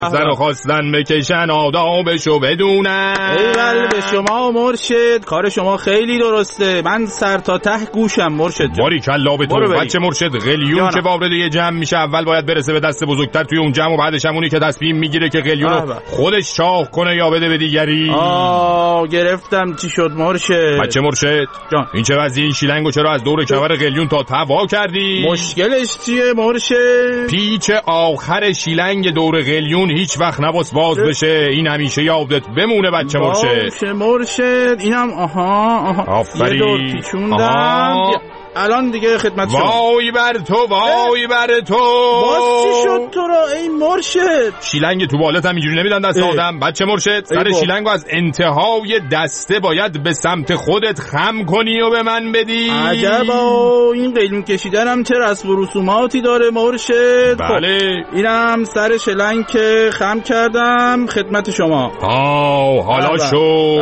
سر و خواستن بکشن آدابشو بدونن. ای قلب شما مرشد، کار شما خیلی درسته، من سر تا ته گوشم مرشد جان. باری کلا به تو بچه مرشد. قلیون که وارد یه جمع میشه اول باید برسه به دست بزرگتر توی اون جمع و بعدش همونی که تصمیم میگیره که قلیون رو خودش چاق کنه یا بده به دیگری. گرفتم چی شد مرشد. بچه مرشد جان. این چه وضعی؟ این شیلنگو چرا از دور کمر قلیون تا توا کردی؟ مشکلش چیه مرشد؟ پیچ آخر شیلنگ دور قلیون هیچ وقت نباس باز بشه، این همیشه یادت بمونه بچه مرشد. مرشد اینم آفرین. یه دور پیچوندم الان دیگه خدمت شما. وای بر تو، وای بر تو. باز چی شد تو را ای مرشد؟ شیلنگ تو بالت هم اینجوری نمیدن دست آدم بچه مرشد. سر شیلنگو از انتهای دسته باید به سمت خودت خم کنی و به من بدی. عجبا، این قلیون کشیدنم چه رسم و رسوماتی داره مرشد. بله. اینم سر شیلنگ که خم کردم خدمت شما. حالا شو.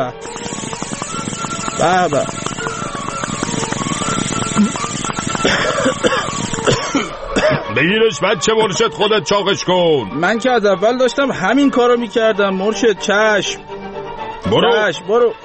بابا بگیرش بچه مرشد، خودت چاقش کن. من که از اول داشتم همین کارو میکردم مرشد. چشم. برو.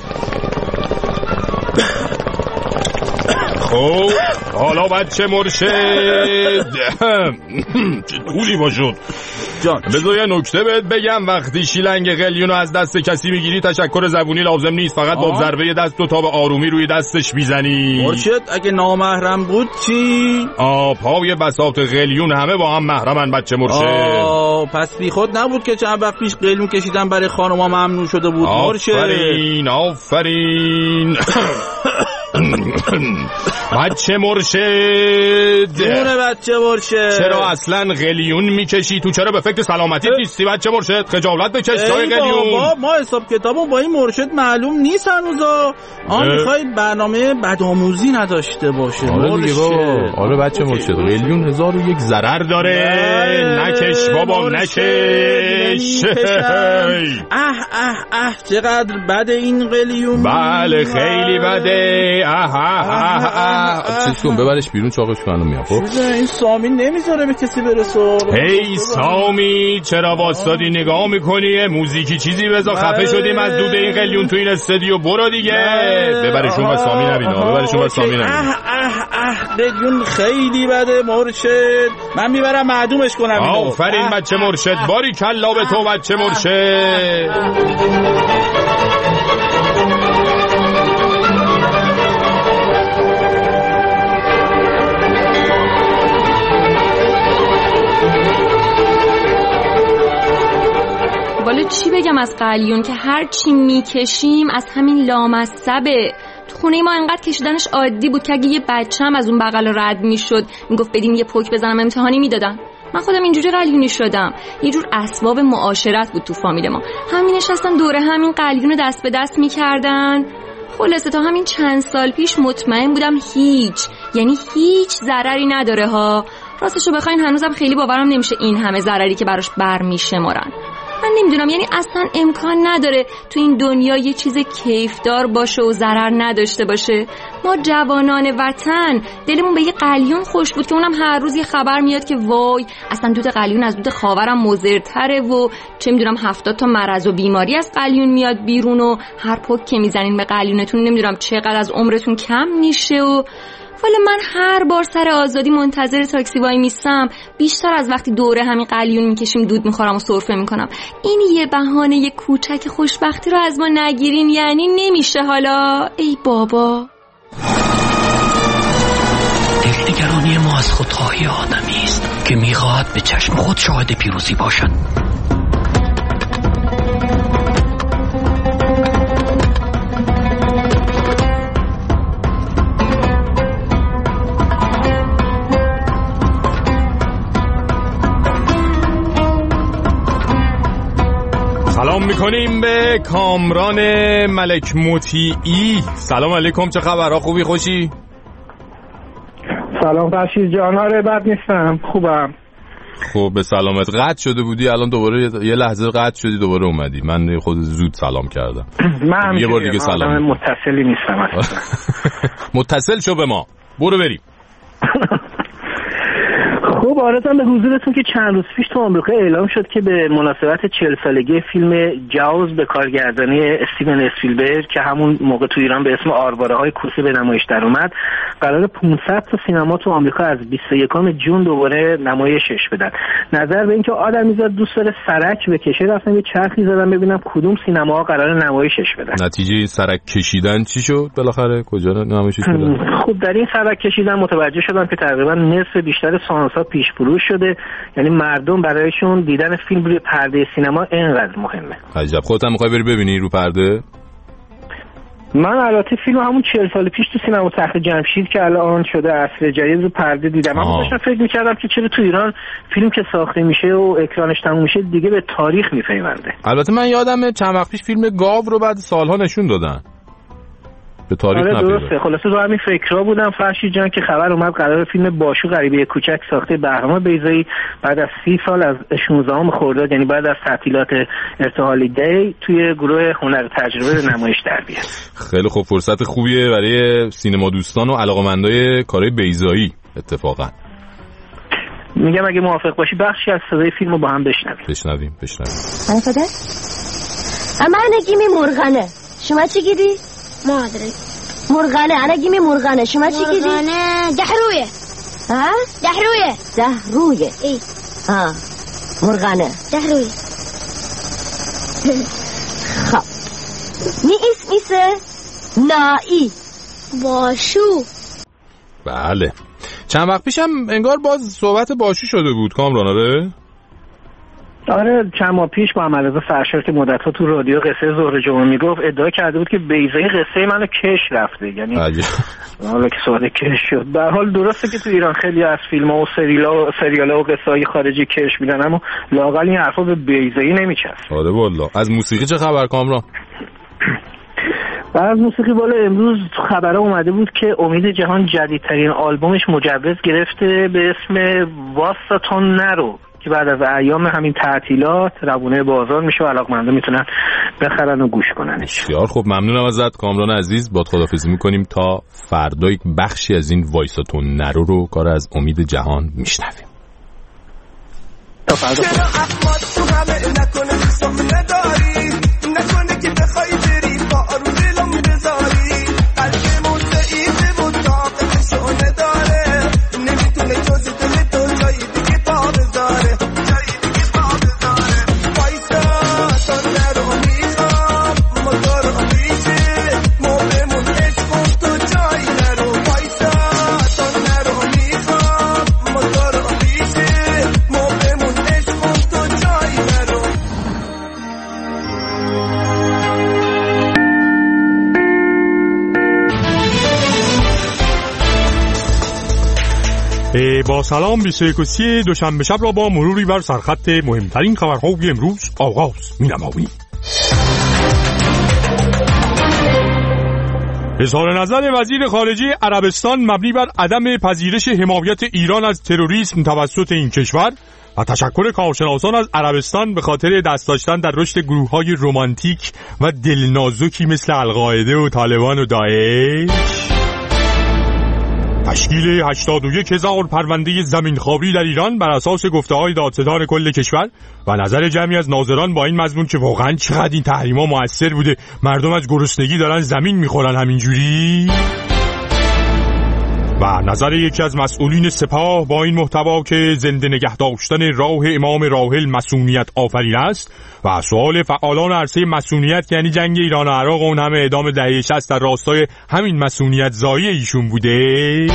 خب حالا بچه مرشد چه طولی باشد جان. بذار یه نکته بهت بگم، وقتی شیلنگ قلیونو از دست کسی میگیری تشکر زبونی لازم نیست، فقط با ضربه دست و تا به آرومی روی دستش میزنی. مرشد اگه نامحرم بود چی؟ پای بساط قلیون همه با هم محرمن بچه مرشد. پس بی خود نبود که چند وقت پیش قلیون کشیدن برای خانوما ممنوع شده بود مرشد. آفرین بچه مرشد. جونه بچه مرشد. چرا اصلا قلیون میکشی؟ تو چرا به فکر سلامتی نیستی بچه مرشد؟ خجالت بکش جای قلیون. بابا ما حساب کتابو با این مرشد معلوم نیست هنوزا. میخوای برنامه بدآموزی نداشته باشه مرشد. آره بچه مرشد، قلیون 1001 ضرر داره. نکش بابا نکش. چقدر بده این قلیون. بله خیلی بده. چیز کن ببرش بیرون چاقش کنم میام. خب این سامی نمیذاره به کسی برسه. هی سامی چرا واسطادی نگاه میکنی؟ موزیکی چیزی بذار. خفه شدیم از دود این قلیون تو این استودیو. برو دیگه. ببرشون و سامی نبینه. قلیون خیلی بده مرشد، من میبرم معدومش کنم. آفرین بچه مرشد، باری کلا به تو بچه مرشد. والا چی بگم از قلیون که هر چی میکشیم از همین لامصبه. تو خونه ما انقدر کشیدنش عادی بود که اگه یه بچه‌م از اون بغل رد میشد میگفت بدین یه پک بزنم امتحانی میدادن. من خودم اینجوری قلیونی شدم. یه جور اسباب معاشرت بود تو فامیل ما. همین نشستن دوره همین قلیون دست به دست میکردن. خلاصه تا همین چند سال پیش مطمئن بودم هیچ ضرری نداره ها. راستشو بخواین هنوزم خیلی باورم نمیشه این همه ضرری که براش برمیشمارن. من نمیدونم، یعنی اصلا امکان نداره تو این دنیا یه چیز کیفدار باشه و ضرر نداشته باشه. ما جوانان وطن دلمون به یه قلیون خوش بود که اونم هر روز یه خبر میاد که وای اصلا دود قلیون از دود خاورم مضرتره و چه میدونم 70 تا مرض و بیماری از قلیون میاد بیرون و هر پک که میزنین به قلیونتون نمیدونم چقدر از عمرتون کم میشه. و والا من هر بار سر آزادی منتظر تاکسی وای میستم بیشتر از وقتی دوره همین قلیون میکشیم دود میخورم و سرفه میکنم. این یه بهانه یه کوچک خوشبختی رو از ما نگیرین یعنی نمیشه. حالا ای بابا، دلنگرانی ما از خودخواهی آدمی است که میخواهد به چشم خود شاهد پیروزی باشد. سلام میکنیم به کامران ملک مطیعی. سلام علیکم، چه خبرها؟ خوبی خوشی؟ سلام فرشید جان. آره بد نیستم، خوبم. خب به سلامت. قطع شده بودی الان دوباره یه لحظه قطع شدی دوباره اومدی. من خود زود سلام کردم. من یه بار دیگه سلام. متصلی نیستم اصلا. متصل شو به ما. برو بریم. خب عرضم به حضورتون که چند روز پیش تو آمریکا اعلام شد که به مناسبت 40 سالگی فیلم جاوز به کارگردانی استیون اسپیلبرگ که همون موقع تو ایران به اسم آرواره‌های کوسه به نمایش در اومد، قرار 500 تا سینما تو آمریکا از 21 جون دوباره نمایشش بدن. نظر به اینکه آدمیزاد دوست داره سرک بکشه، رفتم یه چرخی زدم ببینم کدوم سینماها قرار نمایشش بدن. نتیجه سرک کشیدن چی شد بالاخره؟ کجا نمایشش بدن؟ خب در این سرک کشیدن متوجه شدم که تقریبا نصف بیشتر سانس‌ها پیش فروش شده، یعنی مردم برایشون دیدن فیلم روی پرده سینما اینقدر مهمه. عجب. خودت هم می‌خوای بری ببینی رو پرده؟ من البته فیلم همون 40 سال پیش تو سینما تخت جمشید که الان شده عصر جدید رو پرده دیدم. اما داشتم فکر می‌کردم که چرا تو ایران فیلم که ساخته میشه و اکرانش تموم میشه دیگه به تاریخ میپیونده. البته من یادمه چند وقت پیش فیلم گاو رو بعد سالها نشون دادن. به تاریخ نپیوند. درسته. خلاصه رو همین فکرها بودم فرشید جان که خبر اومد قرار فیلم باشو غریبه کوچک ساخته بهرام بیضایی بعد از 30 سال از 16 خرداد، یعنی بعد از تعطیلات ارتحالی دی، توی گروه هنر تجربه به نمایش در بیاد. خیلی خوب، فرصت خوبیه برای سینما دوستان و علاقه‌مندای کارهای بیضایی. اتفاقا میگم اگه موافق باشی بخشی از صدای فیلمو با هم بشنویم. من فدر؟ اما نگیمی مرغنه. شما چی گیری؟ ما ادري مرغانه. انا جيمي مرغانه. شما چی گیری؟ مرغانه دحرويه. ها دحرويه. اي ها مرغانه دحرويه. خب نی اسمیسه نایی باشو. بله چند وقت پیشم انگار باز صحبت باشو شده بود کامران. آره چند ماه پیش محمد رضا فرشاد که مدت‌ها تو رادیو قصه ظهر جمعه میگفت ادعا کرده بود که بیضایی قصه منو کش رفته، یعنی حالا که سوال کش شد. به هر حال درسته که تو ایران خیلی از فیلم‌ها و سریال‌ها و قصه‌های خارجی کش میدن، اما لااقل این حرفا به بیضایی نمیچسبه. آره والله. از موسیقی چه خبر کامران؟ از موسیقی بالا امروز خبره اومده بود که امید جهان جدیدترین آلبومش مجوز گرفته به اسم واسطون نرو که بعد از ایام همین تعطیلات روونه بازار میشه و علاقمندا میتونن بخرن و گوش کننش. بسیار خب، ممنونم ازت کامران عزیز. با خداحافظی میکنیم تا فردا یک بخشی از این وایساتون نرو رو کار از امید جهان میشنویم. تا فردا. با سلام 21 دوشنبه شب را با مروری بر سرخط مهمترین خبرهای امروز آغاز می‌نماییم. اظهار نظر وزیر خارجه عربستان مبنی بر عدم پذیرش حمایت ایران از تروریسم توسط این کشور و تشکر کارشناسان از عربستان به خاطر دست داشتن در رشد گروه‌های رمانتیک و دلنازکی مثل القاعده و طالبان و داعش. تشکیل 81,000 پرونده زمینخواری در ایران بر اساس گفته‌های دادستان کل کشور و نظر جمعی از ناظران با این مضمون که واقعاً چقدر این تحریم‌ها مؤثر بوده، مردم از گرسنگی دارن زمین میخورن همینجوری. و نظر یکی از مسئولین سپاه با این محتوا که زنده نگه داشتن راه امام راحل مسئولیت آفرین است و سوال فعالان عرصه مسئولیت یعنی جنگ ایران و عراق و اون همه اعدام دهه 60 در راستای همین مسئولیت زایی ایشون بوده.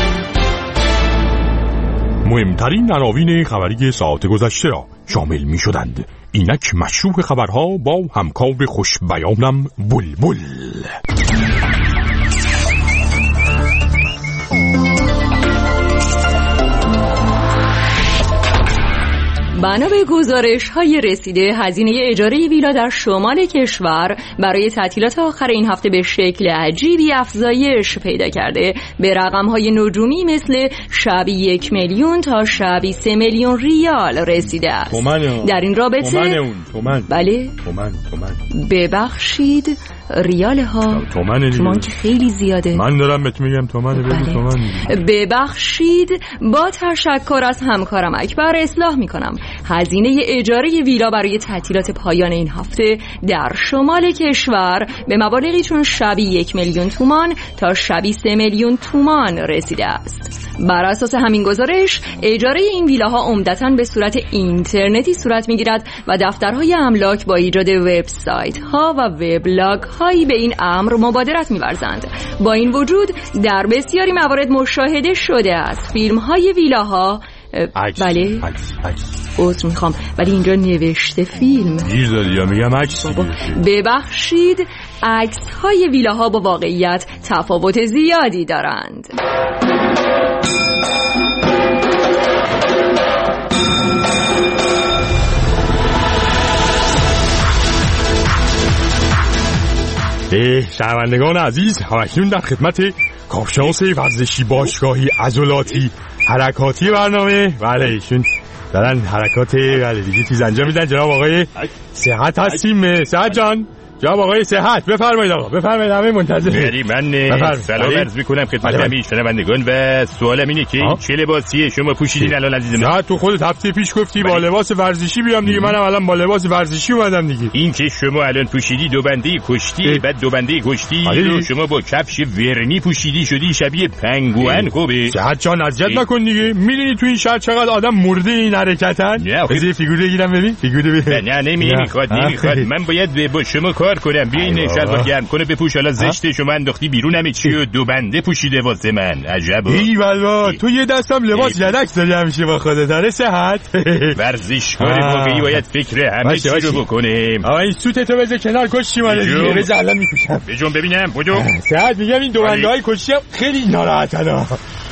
مهمترین عناوین خبری ساعت گذشته را شامل می شدند. اینک مشروع خبرها با همکار خوش بیانم بلبل. بنا به گزارش‌های رسیده، هزینه اجاره ویلا در شمال کشور برای تعطیلات آخر این هفته به شکل عجیبی افزایش پیدا کرده. به رقم‌های نجومی مثل شبی 1 میلیون تا شبی 3 میلیون ریال رسیده است. در این رابطه بله ببخشید ریال ها تومان که خیلی زیاده. من دارم بهت میگم تومنه. بگو تومن. ببخشید، با تشکر از همکارم اکبر اصلاح میکنم. هزینه اجاره ویلا برای تعطیلات پایان این هفته در شمال کشور به مبالغی چون شبی 1 میلیون تومان تا شبی 3 میلیون تومان رسیده است. بر اساس همین گزارش، اجاره این ویلاها عمدتاً به صورت اینترنتی صورت میگیرد و دفترهای املاک با ایجاد وبسایت ها و وبلاگ هایی به این امر مبادرت می‌ورزند. با این وجود در بسیاری موارد مشاهده شده است فیلم های ویلاها بله عذر میخوام ولی اینجا نوشته فیلم. گیر دادی یا میگم عکس. ببخشید، عکس های ویلاها با واقعیت تفاوت زیادی دارند. شنوندگان عزیز، همکنون در خدمت کارشناس ورزشی باشگاهی عضلاتی حرکاتی برنامه. بله ایشون دارن حرکات دیگه چیز انجام میدن. جناب آقای صحت هستیم. صحت جان، جناب آقای صحت بفرمایید. آقا بفرمایید، همه منتظریم. من سلام عرض میکنم خدمت همه شنوندگان و سوالم اینه که چه لباسی شما پوشیدین الان عزیز من؟ تو خودت هفته پیش گفتی با لباس ورزشی بیام دیگه، منم الان با لباس ورزشی اومدم دیگه. این که شما الان پوشیدی دو بنده کشتی، بعد دو بنده کشتی رو شما با کفش ورنی پوشیدی شدی شبیه پنگوئن. خوبه صحت جان اذیت نکن دیگه. میدونی تو این شهر چقدر آدم مرده این حرکتن؟ بذار فیگور بگیرم ببین. فیگور ببین. نه نمیخواد. من باید با شما کار کنم. بیاین شلوار گرم کنه بپوش. حالا زشته شما انداختی بیرون همه چی و دو بنده پوشیده واسه من. عجب. ای والله تو یه دستم لباس یدک داری همیشه با خودت. داره صحت. ورزشکار واقعی باید فکر همه چی رو بکنیم. آقا این سوتتو بذار کنار کشتی مال دیگه. بذار الان میپوشم. بجون ببینم بجو. صحت میگم این دو بنده های کشتی خیلی ناراحتن.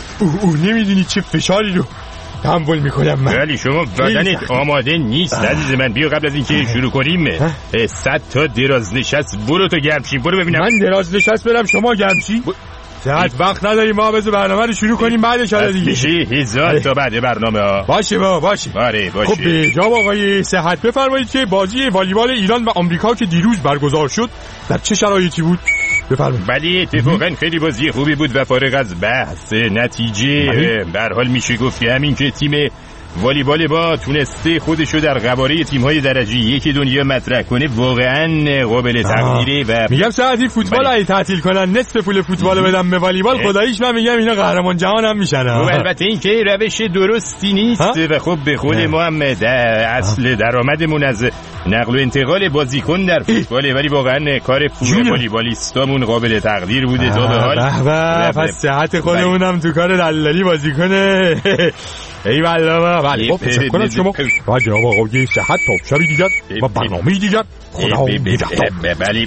نمیدونی چه فشاری رو تحمل میکنم من. ولی شما بدنت آماده نیست عزیز من. بیا قبل از اینکه شروع کنیم 100 تا دراز نشست برو تو گرم شی. برو ببینم. من دراز نشست برم شما گرم شی؟ صحت وقت نداریم ما. بذار برنامه رو شروع کنیم بعدش حالا دیگه. میشه 1000 تا بعد برنامه ها. باشه باشه. آره باشه. خب جناب آقای صحت بفرمایید که بازی والیبال ایران و آمریکا که دیروز برگزار شد در چه شرایطی بود؟ بفرمایید. ولی اتفاقا خیلی بازی خوبی بود و فارغ از بحث نتیجه به هر حال میشه گفت که همین که تیم والیبال با تونسته خودشو در قواره تیم‌های درجه یک دنیا مطرح کنه واقعا قابل تقدیره. و میگم ساعتی فوتبال اگه تعطیل کنن نصف پول فوتبال بدم به والیبال خداییش من میگم اینا قهرمان جهان هم میشن. البته این که روش درستی نیست و خب به خود ما هم اصل درآمدمون از نقل و انتقال بازیکن در فوتبال، ولی واقعا کار والیبالیستامون قابل تقدیر بوده تا به حال. پس صحت خودمونم تو کار دلالی بازیکنه. ای والله. بله تشکر از شما و جناب آقای صحت. تا شبی دیگر و برنامه دیگر. خدا نگهدار. بله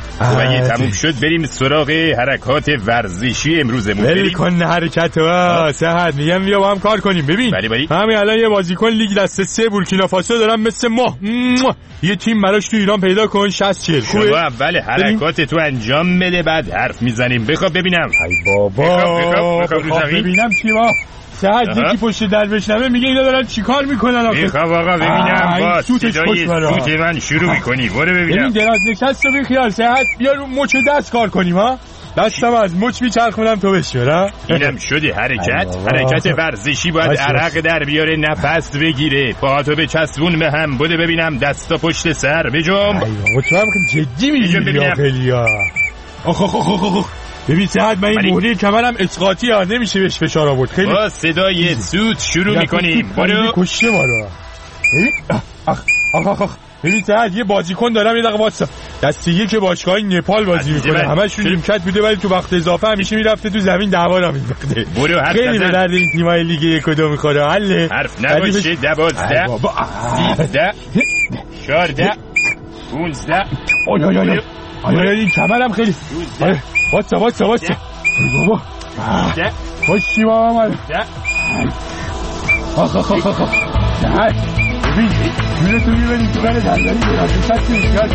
و تموم شد بریم سراغ حرکات ورزشی امروزمون. بریم کن حرکت ها صحت. میگم بیا با هم کار کنیم. ببین همین الان یه بازیکن لیگ دسته 3 بورکینافاسو دارم مثل ما یه تیم براش تو ایران پیدا کن 60-40. شما اول حرکات تو انجام بده بعد حرف میزنیم. بخواب ببینم. ای بابا ببینم چی ما صحت یکی پشت در بشنوه میگه اینا دارن چیکار میکنن. میخوام آقا ببینم با صدای سوت من شروع میکنی. برو ببینم. این دراز نشست رو بخیال صحت. بیا رو مچ دست کار کنیم ها. دستم از مچ میچرخونم تو بشور. اینم شده حرکت ورزشی باید عرق در بیاره، نفس بگیره، پاهاتو بچسبون به هم. بده ببینم دستا پشت سر بجنب. تو هم جدی میگیری یا خیلیا. ببین صحت من این مهره کمرم اسقاطی ها نمیشه بهش فشار آورد. خیلی با صدای سوت شروع میکنیم. برو کشته ما رو. ببین صحت یه بازیکن دارم یه دقیقه واسه دسته یک باشگاه نپال بازی میکنه. همشون نیمکت بوده ولی تو وقت اضافه همیشه میرفته تو زمین دعوا را مینداخته. برو حرف خیلی به درد این تیمای لیگ یک و دو میخوره. حله حرف نباشه. 12 13 14 15 آیا این کمرم خیلی واسه بابا خوشی بابا من ببین جونتو میبریم تو بره دندانی براسه سطح میگرد.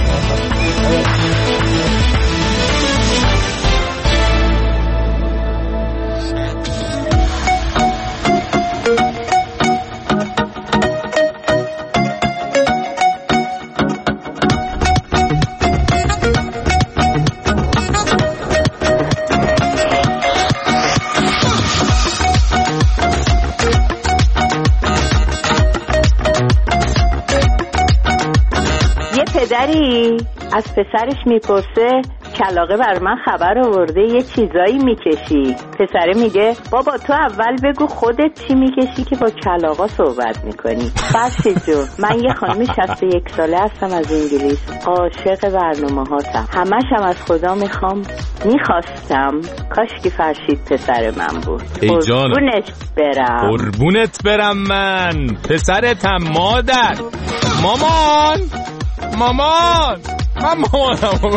پدری از پسرش میپرسه کلاغه بر من خبر آورده یه چیزایی میکشی. پسره میگه بابا تو اول بگو خودت چی میکشی که با کلاغا صحبت میکنی. فرشید جون من یه خانمی 61 ساله هستم از انگلیس. عاشق برنامه هاتم. همش هم از خدا میخواستم کاش که فرشید پسر من بود. قربونت برم. قربونت برم من پسرتم مادر. مامان من مامانم.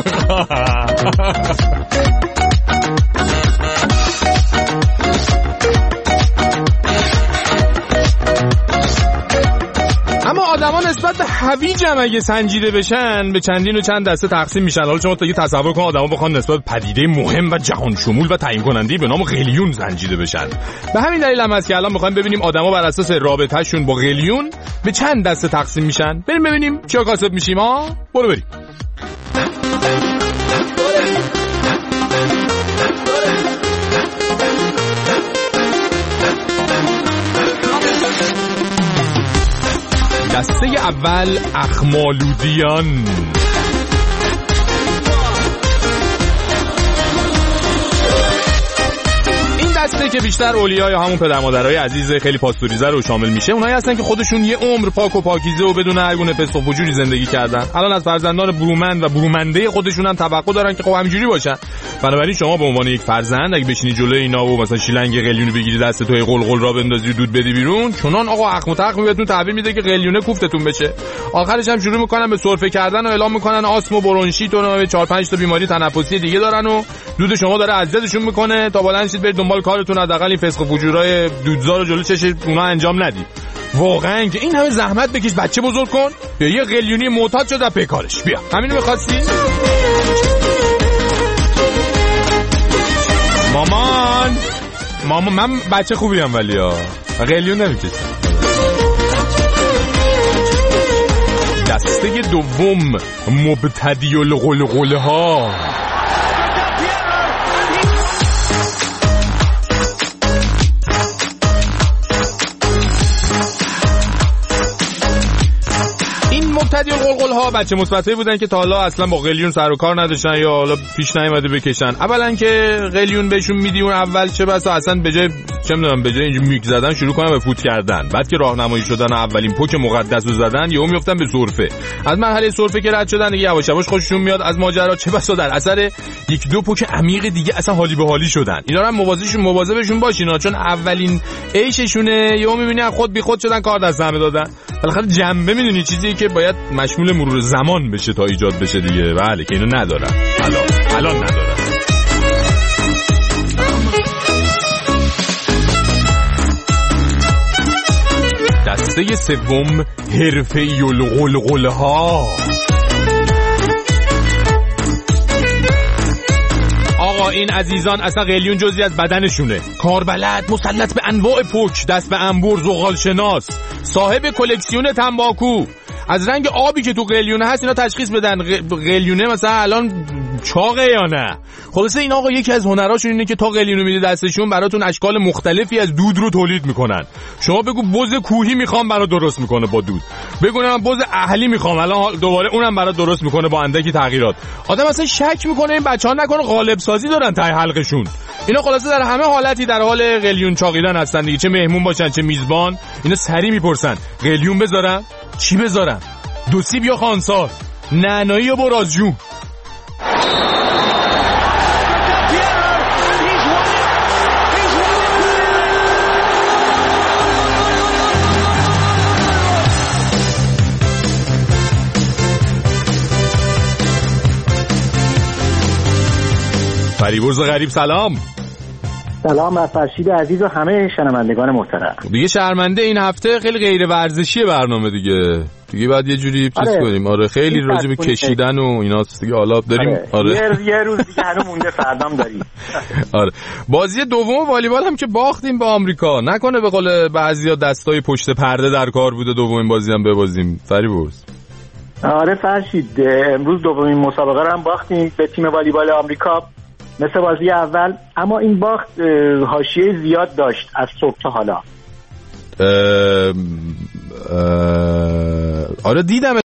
اما آدما نسبت به هویج هم اگه سنجیده بشن به چندین و چند دسته تقسیم میشن. حالا شما تا یه تصور کن آدما بخوان نسبت به پدیده مهم و جهان شمول و تعیین کننده به نام قلیون سنجیده بشن. به همین دلیل هم هست که الان میخوایم ببینیم آدما بر اساس رابطه‌شون با قلیون به چند دسته تقسیم میشن. بریم ببینیم چیا کاسب میشیم ها. برو بریم. دسته اول اخمالودیان. دسته که بیشتر اولیای یا همون پدر مادرای عزیز خیلی پاستوریزه رو شامل میشه. اونایی هستن که خودشون یه عمر پاک و پاکیزه و بدون هر گونه فسق و فجوری زندگی کردن. الان از فرزندان برومند و برومنده خودشون هم توقع دارن که خب همینجوری باشن. بنابراین شما به عنوان یک فرزند اگه بشینی جلوی اینا و مثلا شیلنگ قلیون بگیری دست توی قلقل را بندازی و دود بدی بیرون، چنان آقا اخم و تخم بهتون تحویل میده که قلیونه کوفتتون بشه. آخرش هم شروع میکنن به سرفه کردن و اعلام میکنن آسم و برونشیت و 4-5 تا بیماری تنفسی دیگه دارن و دود شما داره اذیتشون میکنه تا بلند شید برید دنبال کارتون. حداقل این فسق و فجورای دودزار رو جلو چش اونا انجام ندید. واقعا که این همه زحمت بکش بچه بزرگ کن یا یه قلیونی معتاد شده پیکارش. بیا همینو می‌خواستی؟ مامان من بچه خوبیم ولی قلیون نمیکشم. دسته دوم مبتدی القلقله ها. مبتدی القلقله ها بچه مثبتایی بودن که تا حالا اصلا با قلیون سر و کار نداشتن یا حالا پیش نیومده بکشن. اولا که قلیون بهشون میدی اون اول چه بسا اصلا به جای اینجوری میک زدن شروع کنن به فوت کردن. بعد که راهنمایی شدن و اولین پوک مقدس رو زدن یهو میافتن به سرفه. از مرحله سرفه که رد شدن دیگه یواش یواش خوششون میاد از ماجرا، چه بسا در اثر یک دو پوک عمیق دیگه اصلا حالی به حالی شدن. اینا رو هم مواظبشون باشین چون اولین عیششونه. یهو میبینی خود بی خود شدن کار دست همه دادن. بالاخره جنبه میدونی چیزی که باید مشمول مرور زمان بشه تا ایجاد بشه دیگه. بله که اینو ندارن الان ندارن. دسته سوم حرفه‌ای القلقله ها. آقا این عزیزان اصلا قلیون جزئی از بدنشونه. کاربلد، مسلط به انواع پوک، دست به انبور، زغال شناس، صاحب کلکسیون تنباکو. از رنگ آبی که تو قلیونه هست اینا تشخیص بدن قلیونه مثلا الان چاقه یا نه. خلاصه این آقا یکی از هنراشون اینه که تا قلیونو میده دستشون براتون اشکال مختلفی از دود رو تولید میکنن. شما بگو بز کوهی میخوام برات درست میکنه با دود، بگو من بز اهلی میخوام الان دوباره اونم برات درست میکنه با اندکی تغییرات. آدم اصلا شک میکنه این بچه‌ها نکنه قالب سازی دارن ته حلقشون. اینا خلاصه در همه حالتی در حال قلیون چاقیدن هستن دیگه، چه مهمون باشن چه میزبان. اینا سری میپرسن قلیون بذارم چی بذارم، دو سیب یا خانسار، نعنایی یا برازجون. فریبرز غریب سلام. سلام از فرشید عزیز و همه شنوندگان محترم. دیگه شرمنده این هفته خیلی غیر ورزشی برنامه دیگه بعد یه جوری چیز کنیم. آره خیلی راجع به کشیدن و ایناست دیگه. حالا داریم یه روز دیگه هنوز مونده، فردام داریم. آره بازی دوم والیبال هم که باختیم به آمریکا، نکنه به قول بعضیا دستای پشت پرده در کار بوده دومین بازی هم ببازیم. فریبرز آره فرشید امروز دومین مسابقه رو هم باختیم به تیم والیبال آمریکا مثل بازی اول، اما این باخت حاشیه زیاد داشت از صبح تا حالا. آره دیدم